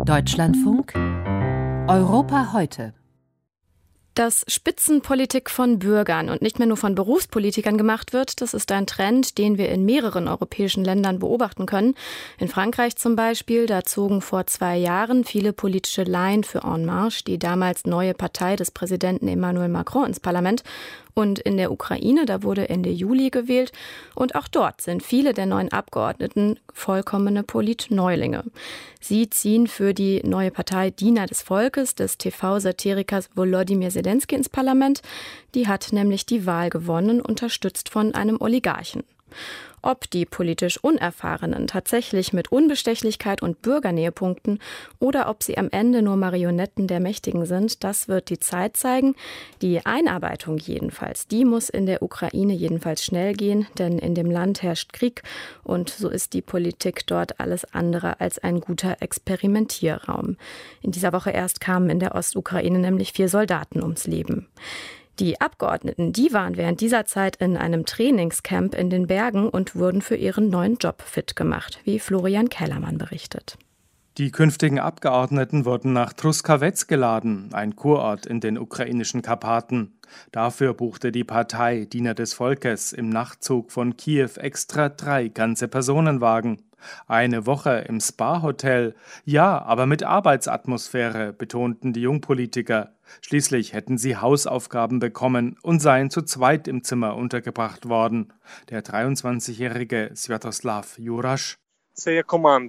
Deutschlandfunk Europa heute. Dass Spitzenpolitik von Bürgern und nicht mehr nur von Berufspolitikern gemacht wird, das ist ein Trend, den wir in mehreren europäischen Ländern beobachten können. In Frankreich zum Beispiel, da zogen vor 2 Jahren viele politische Laien für En Marche, die damals neue Partei des Präsidenten Emmanuel Macron, ins Parlament. Und in der Ukraine, da wurde Ende Juli gewählt. Und auch dort sind viele der neuen Abgeordneten vollkommene Politneulinge. Sie ziehen für die neue Partei Diener des Volkes des TV-Satirikers Volodymyr Zelensky ins Parlament. Die hat nämlich die Wahl gewonnen, unterstützt von einem Oligarchen. Ob die politisch Unerfahrenen tatsächlich mit Unbestechlichkeit und Bürgernähe punkten oder ob sie am Ende nur Marionetten der Mächtigen sind, das wird die Zeit zeigen. Die Einarbeitung jedenfalls, die muss in der Ukraine jedenfalls schnell gehen, denn in dem Land herrscht Krieg und so ist die Politik dort alles andere als ein guter Experimentierraum. In dieser Woche erst kamen in der Ostukraine nämlich 4 Soldaten ums Leben. Die Abgeordneten, die waren während dieser Zeit in einem Trainingscamp in den Bergen und wurden für ihren neuen Job fit gemacht, wie Florian Kellermann berichtet. Die künftigen Abgeordneten wurden nach Truskawec geladen, ein Kurort in den ukrainischen Karpaten. Dafür buchte die Partei Diener des Volkes im Nachtzug von Kiew extra 3 ganze Personenwagen. Eine Woche im Spa-Hotel, ja, aber mit Arbeitsatmosphäre, betonten die Jungpolitiker. Schließlich hätten sie Hausaufgaben bekommen und seien zu zweit im Zimmer untergebracht worden. Der 23-jährige Swiatoslav Jurasch: Wir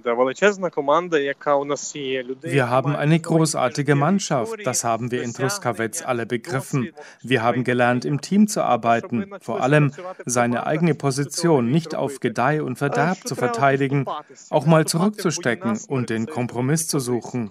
haben eine großartige Mannschaft, das haben wir in Truskawec alle begriffen. Wir haben gelernt, im Team zu arbeiten, vor allem seine eigene Position nicht auf Gedeih und Verderb zu verteidigen, auch mal zurückzustecken und den Kompromiss zu suchen.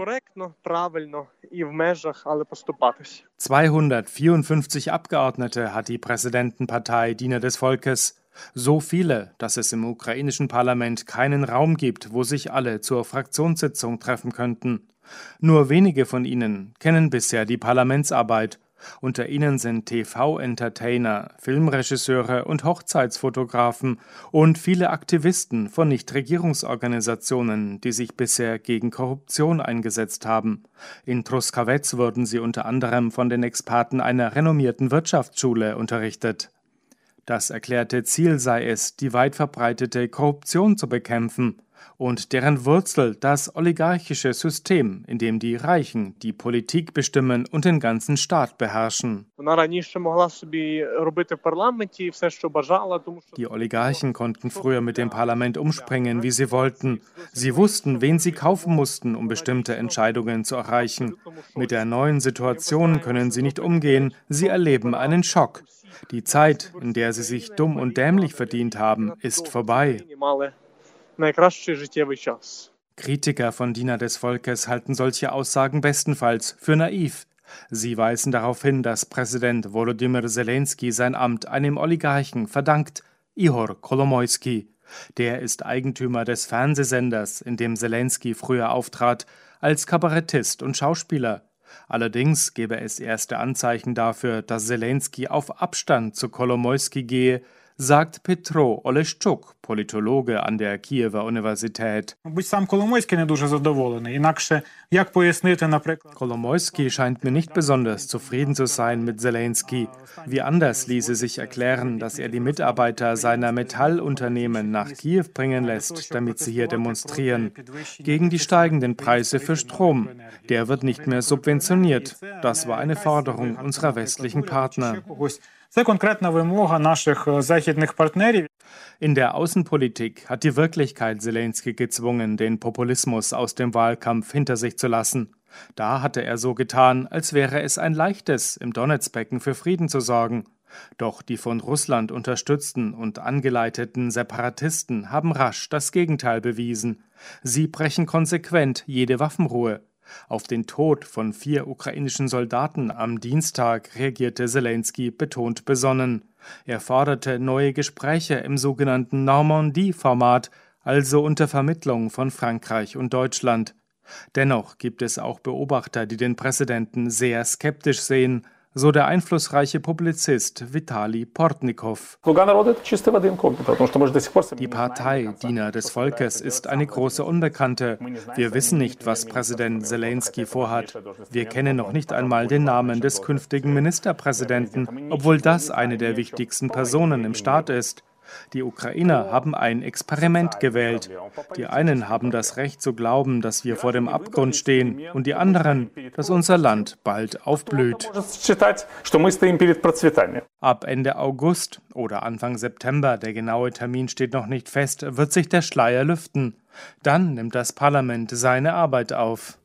254 Abgeordnete hat die Präsidentenpartei Diener des Volkes. So viele, dass es im ukrainischen Parlament keinen Raum gibt, wo sich alle zur Fraktionssitzung treffen könnten. Nur wenige von ihnen kennen bisher die Parlamentsarbeit. Unter ihnen sind TV-Entertainer, Filmregisseure und Hochzeitsfotografen und viele Aktivisten von Nichtregierungsorganisationen, die sich bisher gegen Korruption eingesetzt haben. In Truskawec wurden sie unter anderem von den Experten einer renommierten Wirtschaftsschule unterrichtet. Das erklärte Ziel sei es, die weit verbreitete Korruption zu bekämpfen und deren Wurzel das oligarchische System, in dem die Reichen die Politik bestimmen und den ganzen Staat beherrschen. Die Oligarchen konnten früher mit dem Parlament umspringen, wie sie wollten. Sie wussten, wen sie kaufen mussten, um bestimmte Entscheidungen zu erreichen. Mit der neuen Situation können sie nicht umgehen. Sie erleben einen Schock. Die Zeit, in der sie sich dumm und dämlich verdient haben, ist vorbei. Kritiker von Diener des Volkes halten solche Aussagen bestenfalls für naiv. Sie weisen darauf hin, dass Präsident Volodymyr Zelensky sein Amt einem Oligarchen verdankt, Ihor Kolomoisky. Der ist Eigentümer des Fernsehsenders, in dem Zelensky früher auftrat, als Kabarettist und Schauspieler. Allerdings gäbe es erste Anzeichen dafür, dass Zelensky auf Abstand zu Kolomoisky gehe, sagt Petro Oleschczuk, Politologe an der Kiewer Universität. Kolomoisky scheint mir nicht besonders zufrieden zu sein mit Zelensky. Wie anders ließe sich erklären, dass er die Mitarbeiter seiner Metallunternehmen nach Kiew bringen lässt, damit sie hier demonstrieren. Gegen die steigenden Preise für Strom. Der wird nicht mehr subventioniert. Das war eine Forderung unserer westlichen Partner. In der Außenpolitik hat die Wirklichkeit Zelensky gezwungen, den Populismus aus dem Wahlkampf hinter sich zu lassen. Da hatte er so getan, als wäre es ein leichtes, im Donezbecken für Frieden zu sorgen. Doch die von Russland unterstützten und angeleiteten Separatisten haben rasch das Gegenteil bewiesen. Sie brechen konsequent jede Waffenruhe. Auf den Tod von 4 ukrainischen Soldaten am Dienstag reagierte Zelensky betont besonnen. Er forderte neue Gespräche im sogenannten Normandie-Format, also unter Vermittlung von Frankreich und Deutschland. Dennoch gibt es auch Beobachter, die den Präsidenten sehr skeptisch sehen. so der einflussreiche Publizist Vitali Portnikow. Die Partei Diener des Volkes ist eine große Unbekannte. Wir wissen nicht, was Präsident Selenskyj vorhat. Wir kennen noch nicht einmal den Namen des künftigen Ministerpräsidenten, obwohl das eine der wichtigsten Personen im Staat ist. Die Ukrainer haben ein Experiment gewählt. Die einen haben das Recht zu glauben, dass wir vor dem Abgrund stehen, und die anderen, dass unser Land bald aufblüht. Ab Ende August oder Anfang September, der genaue Termin steht noch nicht fest, wird sich der Schleier lüften. Dann nimmt das Parlament seine Arbeit auf.